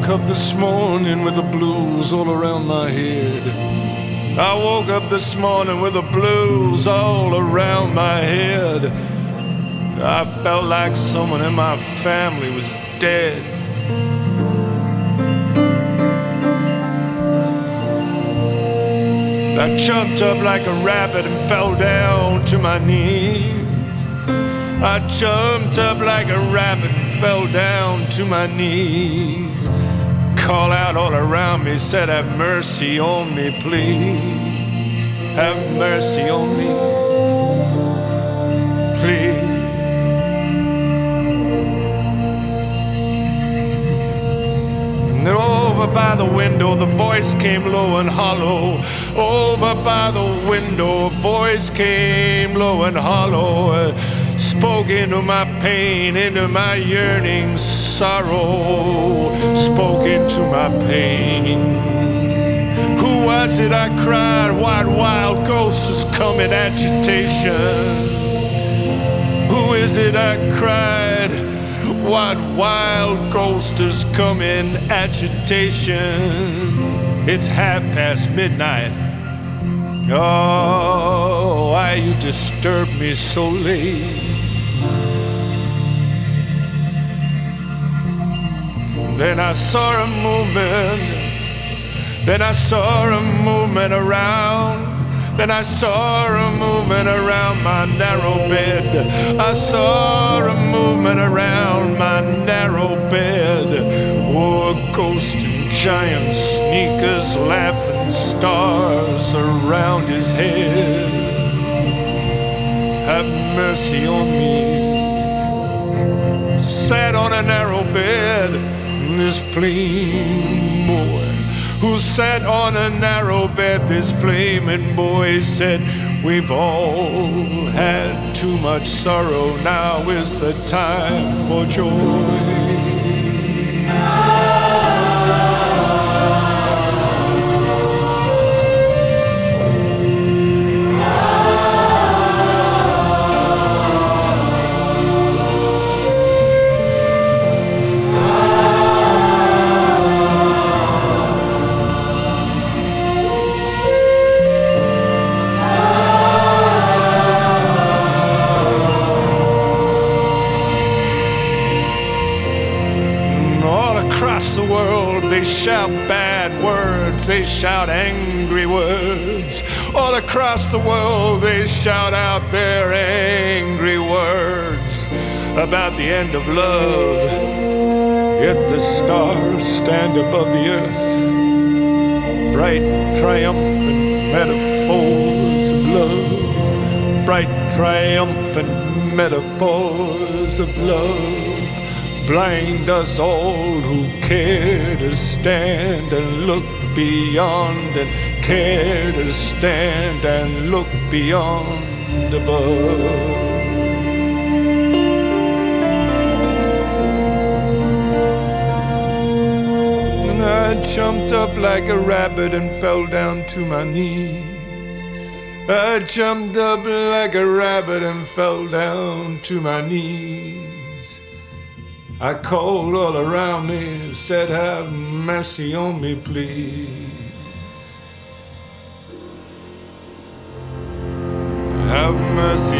woke up this morning with the blues all around my head. I woke up this morning with the blues all around my head. I felt like someone in my family was dead. I jumped up like a rabbit and fell down to my knees. I jumped up like a rabbit and fell down to my knees. Call out all around me, said, have mercy on me, please. Have mercy on me, please. And over by the window, the voice came low and hollow. Over by the window, a voice came low and hollow. Spoke into my pain, into my yearning sorrow. Spoke into my pain. Who was it I cried? What wild ghost has come in agitation? Who is it I cried? What wild ghost has come in agitation? It's midnight. Oh, why you disturb me so late? Then I saw a movement. Then I saw a movement around. Then I saw a movement around my narrow bed. I saw a movement around my narrow bed. Oh, a ghost in giant sneakers, laughing stars around his head. Have mercy on me. Sat on a narrow bed, this flaming boy. Who sat on a narrow bed, this flaming boy said, we've all had too much sorrow, now is the time for joy. They shout bad words, they shout angry words. All across the world they shout out their angry words about the end of love. Yet the stars stand above the earth, bright triumphant metaphors of love. Bright triumphant metaphors of love. Blind us all who care to stand and look beyond, and care to stand and look beyond above. And I jumped up like a rabbit and fell down to my knees. I jumped up like a rabbit and fell down to my knees. I called all around me and said, have mercy on me, please. Have mercy